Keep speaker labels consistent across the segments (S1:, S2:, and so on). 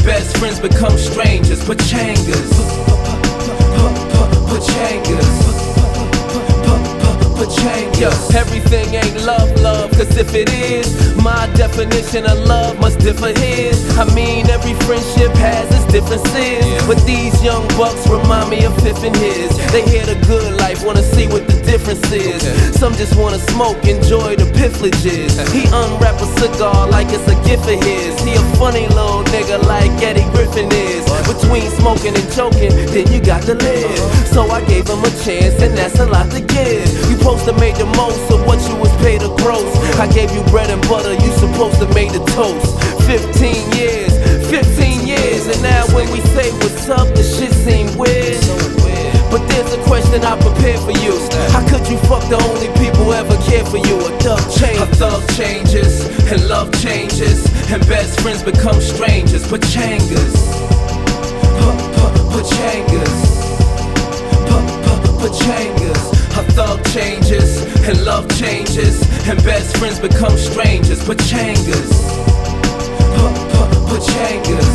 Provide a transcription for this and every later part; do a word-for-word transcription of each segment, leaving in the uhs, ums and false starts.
S1: and best friends become strangers. Pachangas, pachangas. Yo, everything ain't love, love, cause if it is, my definition of love must differ his. I mean, every friendship has its differences, but these young bucks remind me of Fifth and his. They hear the good life, wanna see what the difference is. Some just wanna smoke, enjoy the privileges. He unwrap a cigar like it's a gift of his. He a funny little nigga like Eddie Griffin is. Between smoking and choking, then you got to live. So I gave him a chance, and that's a lot to give. You supposed to make the most of what you was paid to gross. I gave you bread and butter, you supposed to make the toast. Fifteen years, fifteen years, and now when we say what's up, the shit seem weird. But there's a question I prepared for you. How could you fuck the only people ever care for you? A thug changes. A thug changes, and love changes, and best friends become strangers. Pachangas, pachangas, pachangas. A thug changes, and love changes, and best friends become strangers. Pachangas, pachangas,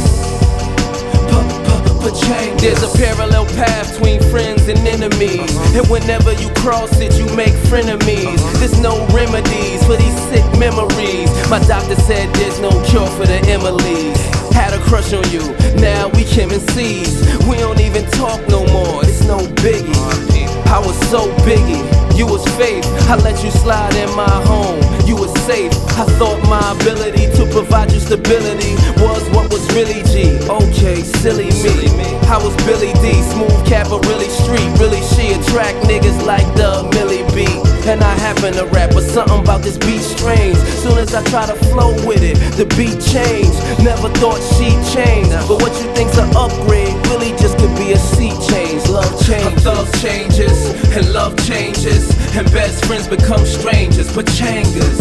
S1: pachangas. There's a parallel path between friends and enemies, and whenever you cross it, you make frenemies. There's no remedies for these sick memories. My doctor said there's no cure for the Emily's. Had a crush on you, now we Kim and C's. We don't even talk no more, it's no biggie. I was so biggie, you was faith. I let you slide in my home, you was safe. I thought my ability to provide you stability was what was really G. Okay, silly me. I was Billy D, smooth cap, but really street. Really she attract niggas like the Millie B. And I happen to rap, but something about this beat strange. Soon as I try to flow with it, the beat changed. Never thought she'd change, but what you think's an upgrade really just could be a seat change. Love changes. Love changes, and love changes, and best friends become strangers. Pachangas,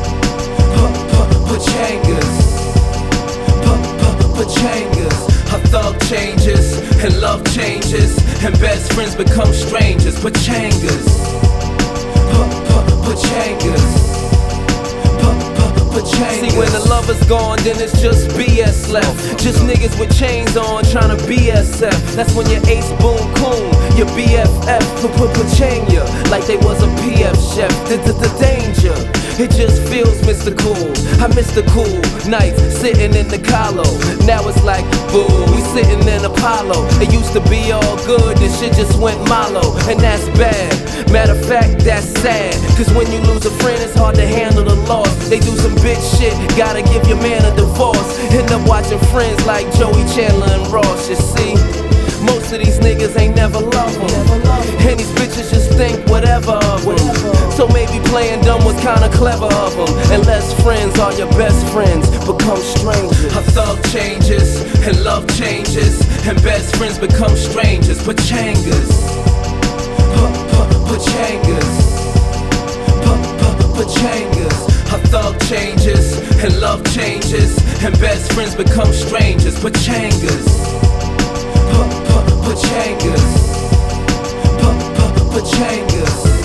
S1: pachangas, pachangas. A thug changes, and love changes, and best friends become strangers. Pachangas, pachangas, pachangas. See, when the love is gone, then it's just B S left. Just niggas with chains on trying to B S F. That's when your ace boom coon, your B F F pachanga like they was a P F chef. The, the, the danger, it just feels mystical. I miss the cool nights sitting in the Calo. Now it's like, boo, we sitting in Apollo. It used to be all good, this shit just went malo, and that's bad. Matter of fact, that's sad, cause when you lose a friend, it's hard to handle the loss. They do some bitch shit, gotta give your man a divorce. End up watching friends like Joey Chandler and Ross, you see. Most of these niggas ain't never love them, and these bitches just think whatever of them. So maybe playing dumb was kinda clever of them. Unless friends are your best friends, become strangers. A thug changes, and love changes, and best friends become strangers. Pachangas, pachangas, pachangas. A thug changes, and love changes, and best friends become strangers. Pachangas, pachangas, pachangas.